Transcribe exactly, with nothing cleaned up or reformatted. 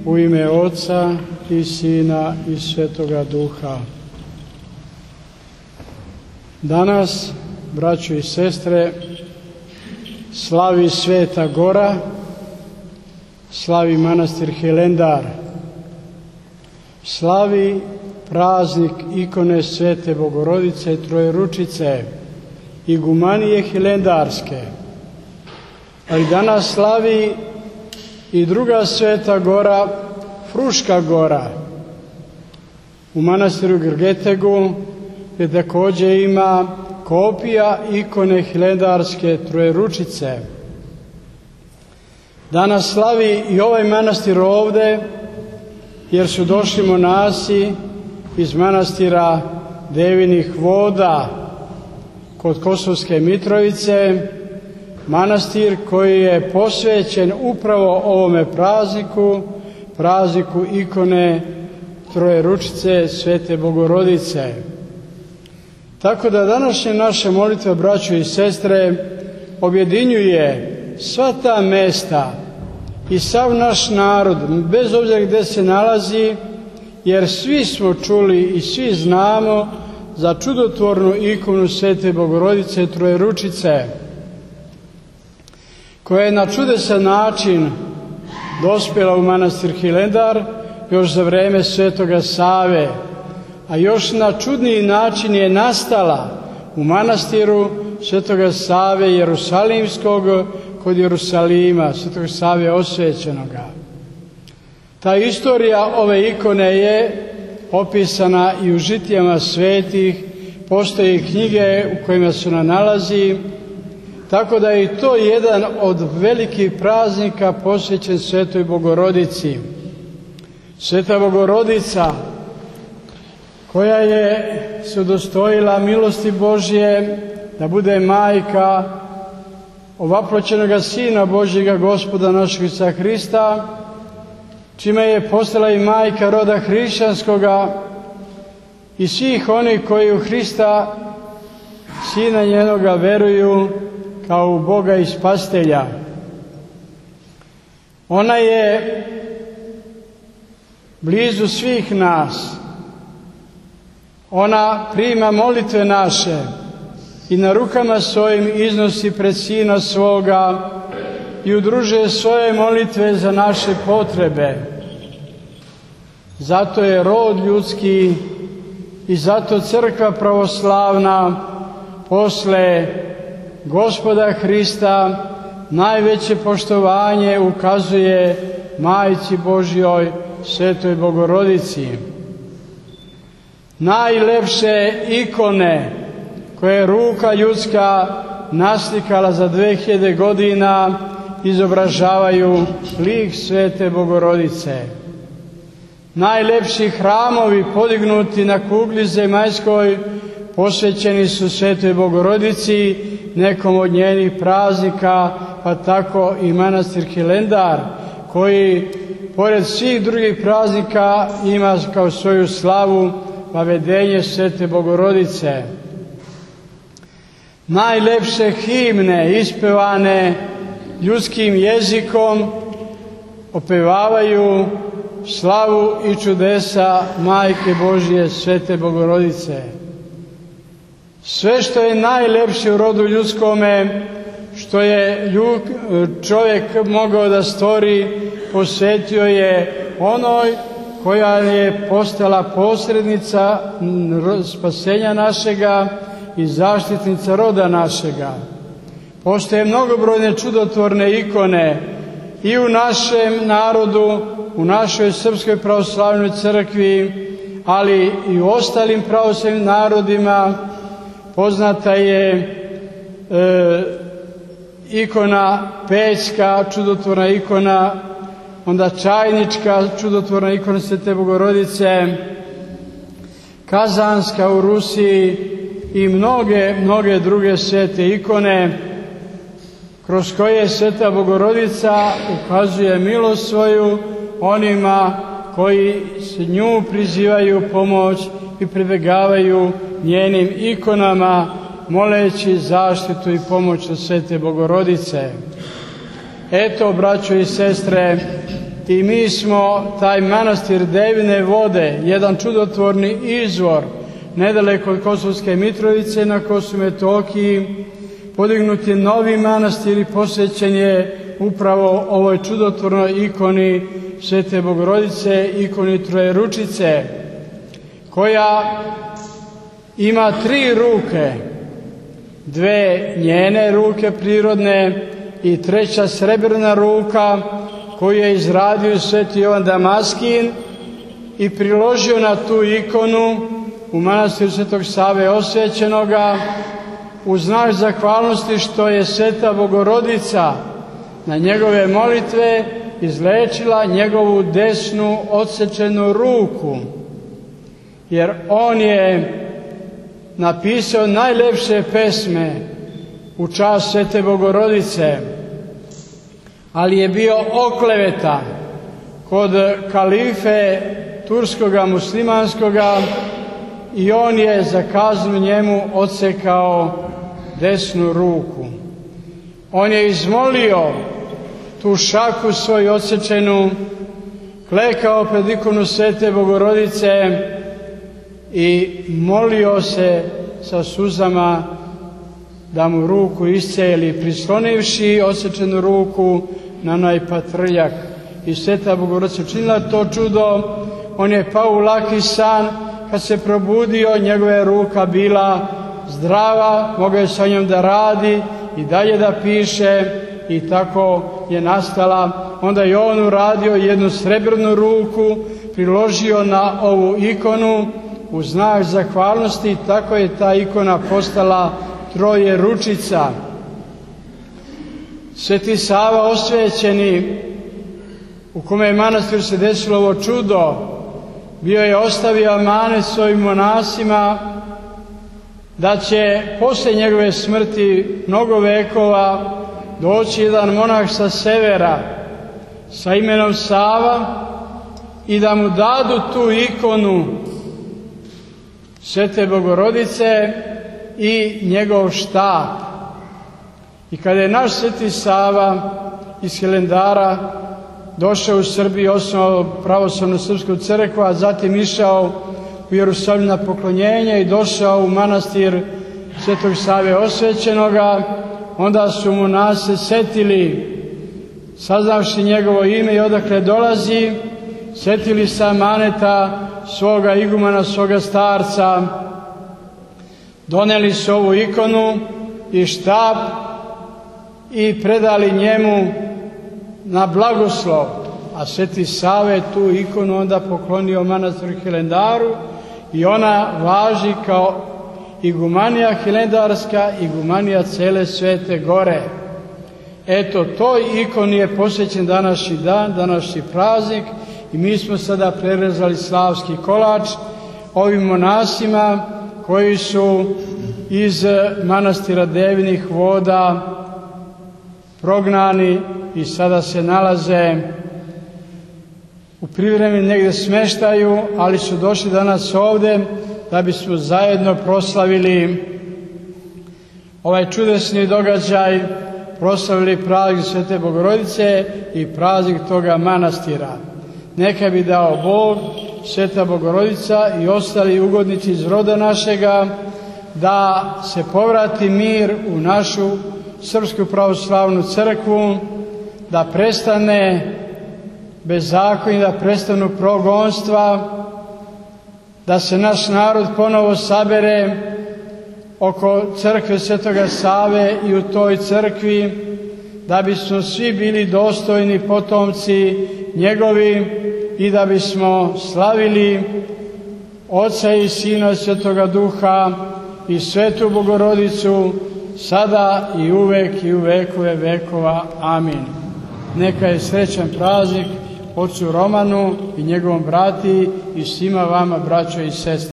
U ime Oca i Sina i Svetoga Duha. Danas, braćo i sestre, slavi Sveta Gora, slavi manastir Hilendar, slavi praznik ikone Svete Bogorodice Trojeručice, igumanije Hilendarske. Ali danas slavi i druga Sveta Gora, Fruška Gora. U manastiru Grgetegu je također ima kopija ikone Hilendarske Trojeručice. Danas slavi i ovaj manastir ovdje, jer su došli monasi iz manastira Devinih voda kod Kosovske Mitrovice, manastir koji je posvećen upravo ovome prazniku, prazniku ikone Trojeručice Svete Bogorodice. Tako da današnje naše molitve, braćo i sestre, objedinjuje sva ta mesta i sav naš narod, bez obzira gdje se nalazi, jer svi smo čuli i svi znamo za čudotvornu ikonu Svete Bogorodice Trojeručice, koja je na čudesan način dospjela u manastir Hilendar još za vrijeme Svetoga Save, a još na čudniji način je nastala u manastiru Svetoga Save Jerusalimskog kod Jerusalima, Svetog Save osvećenoga. Ta istorija ove ikone je opisana i u žitijama svetih, postoje knjige u kojima se ona nalazi, tako da je i to jedan od velikih praznika posvećen Svetoj Bogorodici. Sveta Bogorodica, koja je se udostojila milosti Božje da bude majka ovaploćenoga Sina Božjega, Gospoda našeg Isusa Hrista, čime je postala i majka roda hrišćanskoga i svih onih koji u Hrista, Sina njenoga, veruju kao u Boga i Spastelja. Ona je blizu svih nas. Ona prima molitve naše i na rukama svojim iznosi pred Sina svoga i udružuje svoje molitve za naše potrebe. Zato je rod ljudski i zato crkva pravoslavna posle Gospoda Hrista najveće poštovanje ukazuje Majci Božjoj Svetoj Bogorodici. Najlepše ikone koje je ruka ljudska naslikala za dve hiljade godina izobražavaju lik Svete Bogorodice. Najlepši hramovi podignuti na kugli zemaljskoj posvećeni su Svetoj Bogorodici, nekom od njenih praznika, pa tako i manastir Hilendar, koji pored svih drugih praznika ima kao svoju slavu vavedenje Svete Bogorodice. Najlepše himne ispevane ljudskim jezikom opevavaju slavu i čudesa Majke Božje Svete Bogorodice. Sve što je najlepše u rodu ljudskome, što je ljud, čovjek mogao da stvori, posvetio je onoj koja je postala posrednica spasenja našega i zaštitnica roda našega. Postoje mnogobrojne čudotvorne ikone i u našem narodu, u našoj Srpskoj pravoslavnoj crkvi, ali i u ostalim pravoslavnim narodima. Poznata je e, ikona Pećka, čudotvorna ikona, onda Čajnička, čudotvorna ikona Svete Bogorodice, Kazanska u Rusiji i mnoge, mnoge druge svete ikone kroz koje Sveta Bogorodica ukazuje milost svoju onima koji se nju prizivaju pomoć i pribegavaju njenim ikonama, moleći zaštitu i pomoć od Svete Bogorodice. Eto, braćo i sestre, i mi smo taj manastir Devine vode, jedan čudotvorni izvor, nedaleko od Kosovske Mitrovice na Kosovu i Metohiji, podignut je novi manastir i posvećen je upravo ovoj čudotvornoj ikoni Svete Bogorodice, ikoni Trojeručice, koja ima tri ruke, dve njene ruke prirodne i treća srebrna ruka koju je izradio Sveti Jovan Damaskin i priložio na tu ikonu u manastiru Svetog Save Osvećenoga u znak zahvalnosti što je Sveta Bogorodica na njegove molitve izlečila njegovu desnu odsečenu ruku, jer on je napisao najlepše pesme u čast Svete Bogorodice, ali je bio oklevetan kod kalife turskoga muslimanskoga i on je za kaznu njemu odsekao desnu ruku. On je izmolio tu šaku svoju odsečenu, klekao pred ikonu Svete Bogorodice i molio se sa suzama da mu ruku isceli, prislonivši odsečenu ruku na onaj patrljak. I Sveta Bogorodica učinila to čudo, on je pao u laki san, kad se probudio njegova je ruka bila zdrava, mogao je sa njom da radi i dalje da piše i tako je nastala. Onda je on uradio jednu srebrnu ruku, priložio na ovu ikonu u znak zahvalnosti i tako je ta ikona postala Trojeručica. Sveti Sava Osvećeni, u kome je manastiru se desilo ovo čudo, bio je ostavio amanet svojim monasima da će posle njegove smrti mnogo vekova doći jedan monah sa severa sa imenom Sava i da mu dadu tu ikonu Svete Bogorodice i njegov štap. I kada je naš Sveti Sava iz Hilendara došao u Srbiju, osnovao pravoslavnu srpsku crkvu, a zatim išao u Jerusalim na poklonjenje i došao u manastir Svetog Save Osvećenoga, onda su mu nas se setili, saznavši njegovo ime i odakle dolazi, setili se amaneta svoga igumana, svoga starca, doneli su ovu ikonu i štap i predali njemu na blagoslov, a Sveti Save tu ikonu onda poklonio manastiru Hilendaru i ona važi kao igumanija hilendarska, igumanija cele Svete Gore. Eto, toj ikoni je posvećen današnji dan, današnji praznik i mi smo sada prerezali slavski kolač ovim monasima koji su iz manastira Devinih voda prognani i sada se nalaze u privremenom negde smeštaju, ali su došli danas ovde da bismo zajedno proslavili ovaj čudesni događaj, proslavili praznik Svete Bogorodice i praznik toga manastira. Neka bi dao Bog, Sveta Bogorodica i ostali ugodnici iz roda našega, da se povrati mir u našu Srpsku pravoslavnu crkvu, da prestane bezakonje, da prestanu progonstva, da se naš narod ponovo sabere oko crkve Svetoga Save i u toj crkvi, da bismo svi bili dostojni potomci njegovi i da bismo slavili Oca i Sina i Svetoga Duha i Svetu Bogorodicu sada i uvek i u vekove vekova. Amin. Neka je srećan praznik ocu Romanu i njegovom brati i svima vama, braćo i sestre.